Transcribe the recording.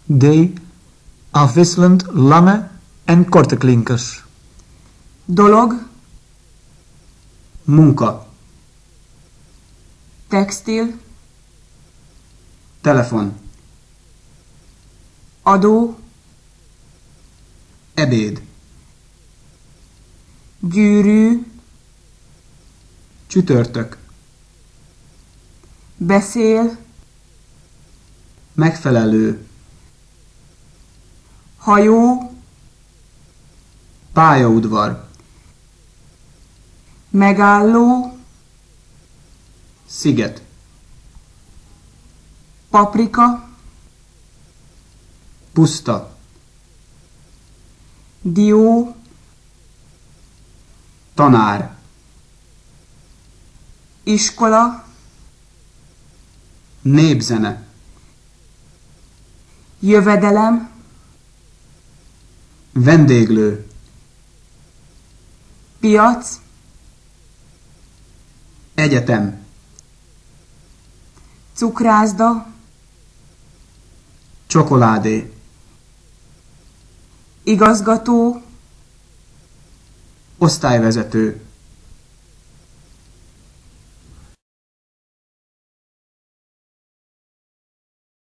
Die afwisselend lange en korte klinkers. Dolog, Munka. textil, Telefon. adó, Ebéd. gyűrű, Csütörtök. beszél, Megfelelő. hajó, Pályaudvar. megálló, Sziget. paprika, Puszta. dió, Tanár. iskola, Népzene. jövedelem, Vendéglő. piac, Egyetem. cukrászda, Csokoládé. igazgató, Osztályvezető.